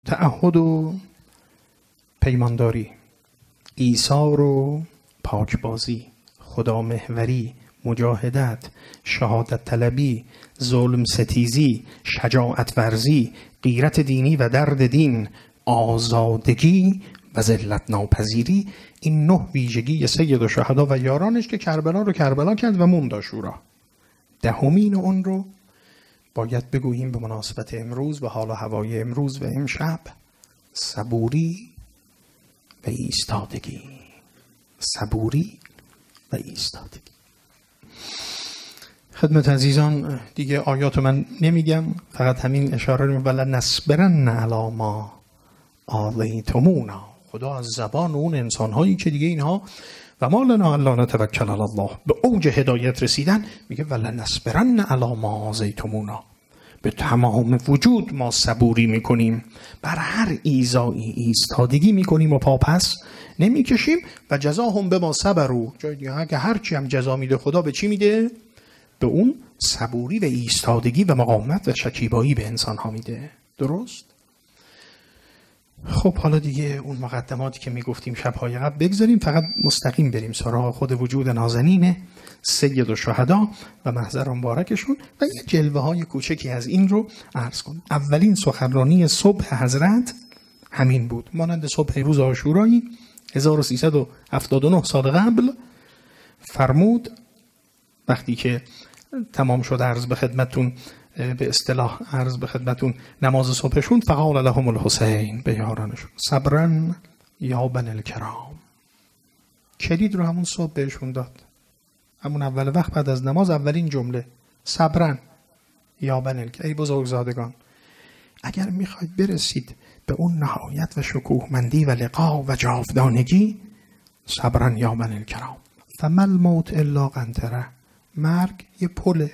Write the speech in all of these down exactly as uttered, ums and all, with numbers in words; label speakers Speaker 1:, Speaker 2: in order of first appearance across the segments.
Speaker 1: تعهد و پیمانداری، ایثار و پاکبازی، خدا محوری، مجاهدت، شهادت طلبی، ظلم ستیزی، شجاعت ورزی، غیرت دینی و درد دین، آزادگی و ذلت ناپذیری، این نه ویژگی سید الشهدا و یارانش که کربلا رو کربلا کرد و موند عاشورا. دهمین اون رو باید بگوییم به مناسبت امروز و حال و هوای امروز و امشب: صبوری و ایستادگی. صبوری و ایستادگی. خدمت عزیزان دیگه آیات من نمیگم، فقط همین اشاره رو ولا نصبرن علی ما آذیتمونا. خدا از زبان اون انسان‌هایی که دیگه اینها و ما لنا الا نتوکل علی الله به اوج هدایت رسیدن، میگه ولا نصبرن علی ما آذیتمونا، به تمام وجود ما صبوری میکنیم، بر هر ایذایی ایستادگی میکنیم و پاپس نمیکشیم. و جزاهم بما صبروا، جای دیگه که هر چی هم جزا میده خدا به چی میده؟ به اون صبوری و ایستادگی و مقاومت و شکیبایی به انسان ها میده. درست؟ خب حالا دیگه اون مقدماتی که میگفتیم شب‌های قبل بگذاریم، فقط مستقیم بریم سراغ خود وجود نازنین سید الشهدا و محضر مبارکشون و یه جلوه های کوچکی از این رو عرض کنم. اولین سخنرانی صبح حضرت همین بود، مانند صبح روز عاشورایی هزار و سیصد و هفتاد و نه سال قبل فرمود، وقتی که تمام شد عرض به خدمتون، به اصطلاح عرض به خدمتون نماز صبحشون، فقال لهم الحسین، به یارانشون: صبرن یا بنی الکرام. کلید رو همون صبح بهشون داد، همون اول وقت بعد از نماز، اولین جمله صبرن یا بنی الکرام. ای بزرگزادگان، اگر میخواید برسید به اون نهایت و شکوهمندی و لقا و جاودانگی، صبرن یا بنی الکرام. فمل موت الا قنطره، مرگ یه پله.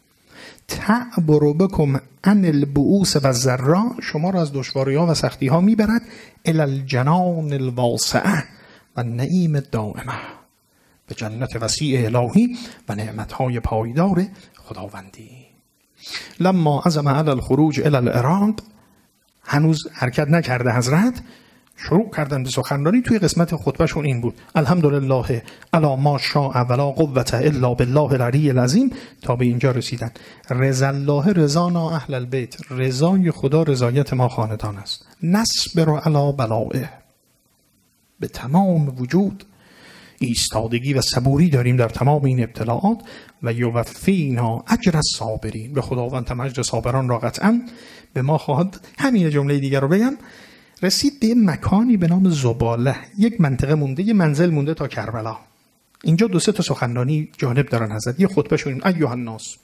Speaker 1: تعبر بکم عن البؤوس و الضراء، شما را از دشواری‌ها و سختی‌ها میبرد، الی الجنان الواسعه و النعیم الدائمه، به جنت وسیع الهی و نعمت‌های پایدار خداوندی. لما عزم علی الخروج الی العراق، هنوز حرکت نکرده حضرت، شروع کردن به سخنرانی. توی قسمت خطبهشون این بود: الحمدلله الا ما شاء ولا قوة الا بالله العلی العظیم، تا به اینجا رسیدن. رضا الله رضانا اهل البیت، رضای خدا رضایت ما خاندان است. نصبر علی بلائه، به تمام وجود ایستادگی و صبوری داریم در تمام این ابتلاعات. و یوفینا اجر الصابرین، به خداوند هم اجر صابران را قطعا به ما خواهد. همین جمله دیگر رو بگم. رسید به مکانی به نام زباله، یک منطقه مونده، یک منزل مونده تا کربلا. اینجا دو سه تا سخنرانی جالب دارن حضرت. یه خطبه شون: ایها الناس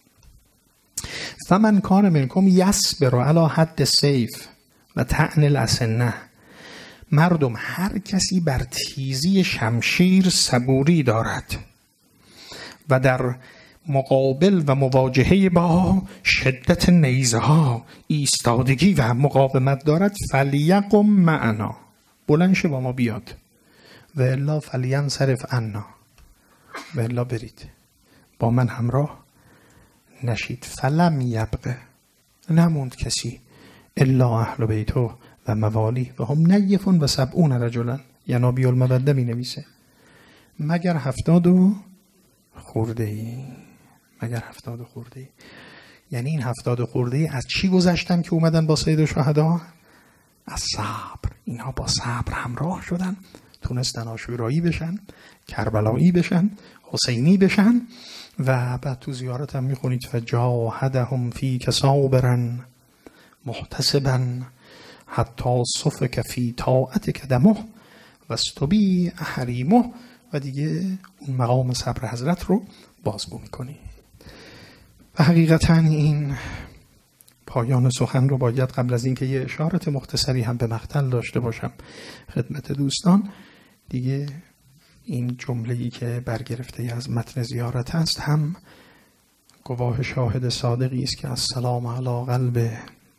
Speaker 1: فمن کان منکم یصبر علی حد السیف و طعن الاسنه، مردم هر کسی بر تیزی شمشیر صبوری دارد و در مقابل و مواجهه با شدت نیزه ها ایستادگی و مقاومت دارد، فلیقم معنا، بلند شه با ما بیاد، و الا فلینصرف عنا، و الا برید با من همراه نشید. فلم یبقه، نموند کسی، الا اهل بیتو و موالی و هم نیفون و سبعون رجلا، ینابی المودده می نویسه، مگر هفتاد و خورده ای، مگر هفتاد و خورده ای. یعنی این هفتاد و خورده ای از چی گذشتن که اومدن با سید الشهدا؟ از صبر. اینها با صبر همراه شدن، تونستن عاشورایی بشن، کربلایی بشن، حسینی بشن. و بعد تو زیارت هم میخونید: فجاهدهم فیک صابرا محتسبا حتی صفک فی طاعتک دمه و استبی حریمه. و دیگه اون مقام صبر حضرت رو بازگو میکنی. و حقیقتا این پایان سخن رو باید قبل از اینکه یه اشارت مختصری هم به مقتل داشته باشم خدمت دوستان، دیگه این جمله‌ای که برگرفته از متن زیارت هست هم گواه شاهد صادقی است که السلام علی قلب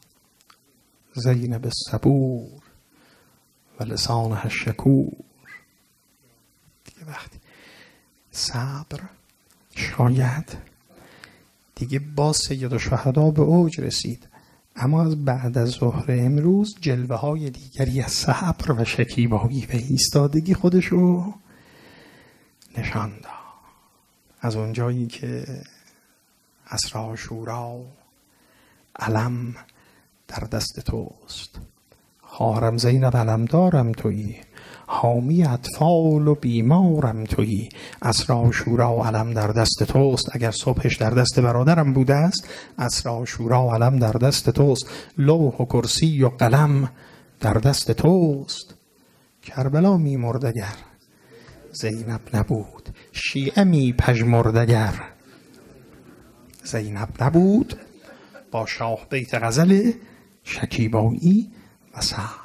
Speaker 1: زینب الصبور و لسانها الشکور. دیگه وقتی صبر شاید دیگه با سید الشهدا به اوج رسید، اما از بعد از ظهر امروز جلوه های دیگری از صبر و شکیبایی و ایستادگی خودشو نشان داد. از اونجایی که عصر عاشورا علم در دست توست، خواهرم زینب علمدارم تویی، حامی اطفال و بیمارم تویی. عصر عاشورا علم در دست توست، اگر صبحش در دست برادرم بوده است، عصر عاشورا علم در دست توست. لوح و کرسی و قلم در دست توست. کربلا می مرد اگر زینب نبود، شیعه می پژمرد اگر زینب نبود. با شاه بیت غزل شکیبایی و صبر.